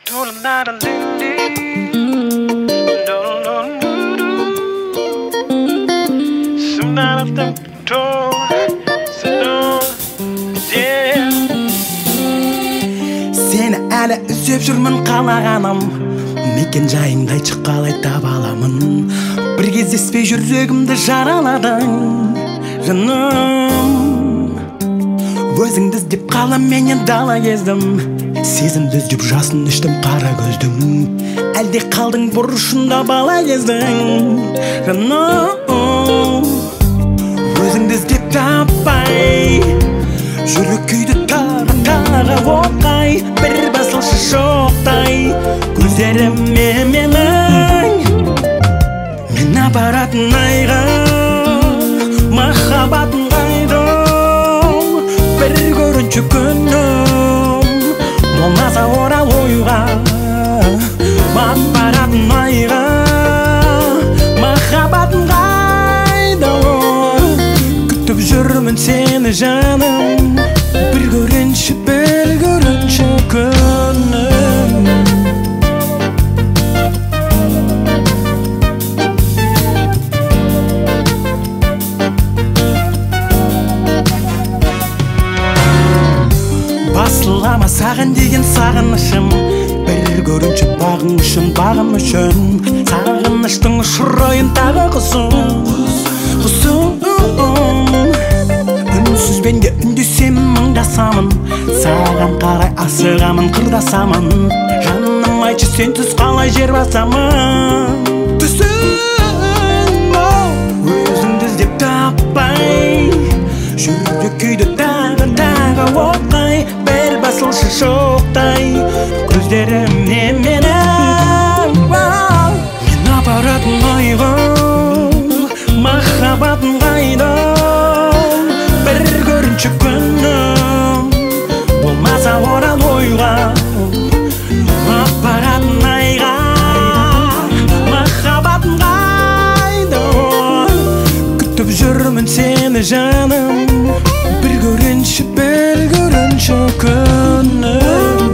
Seni әлі іздеп жүрмін қалағаным, мекен жайыңды айтшы қалай таба аламын. Bir кездеспей жүрегімді жараладың жаным. Өзіңді іздеп қалам менен дала кездім, сезімді іздеп жасын іштім қара көздің. Әлде қалдың бұрышында бала кездің жаным. Өзіңді іздеп таппай жүрек күйді тағы оқай, бір басылшы шоқтай көздеріме менің. Мен апаратын айға махаббатын қайда, бір көрінші күнім болмаса орал ойға. Апаратын айға махаббатын қайда, күтіп жүрмін сені жаным, бір көрінші күнім. Басылама саған деген сағынышым, бір көрінші бағың үшін, бағым үшін. Сағыныштың ұшырайын тағы құсым. Үнсіз бенге үндесем мұңдасамын, саған қарай асығамын, қырдасамын. Жаным айтшы сенсіз қалай жер басамын. Түсін өзіңді іздеп таппай жүрек күйді тағы оқай, бір басылшы шоқтай көздеріме менің. Мен апаратын айға махаббатын қайда, бір көрінші күнім болмаса орал ойға. Апаратын айға махаббатын қайда, күтіп жүрмін сені жаным, бір көрінші күнім.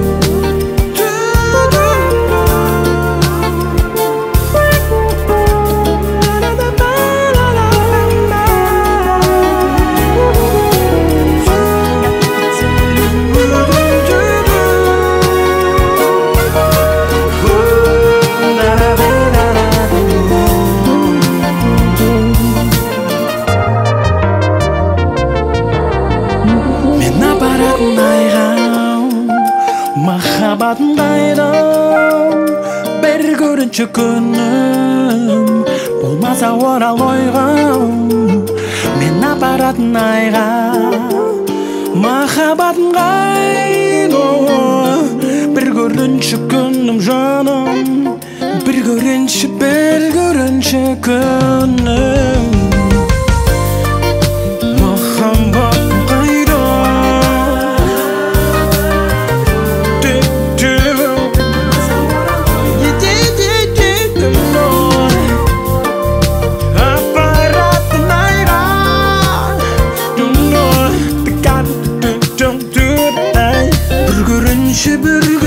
Махаббатын қайда, бір көрінші күнім болмаса орал ойға. Мен апаратын айға махаббатын қайда, бір көрінші күнім жаным, бір көрінші күнім. Bir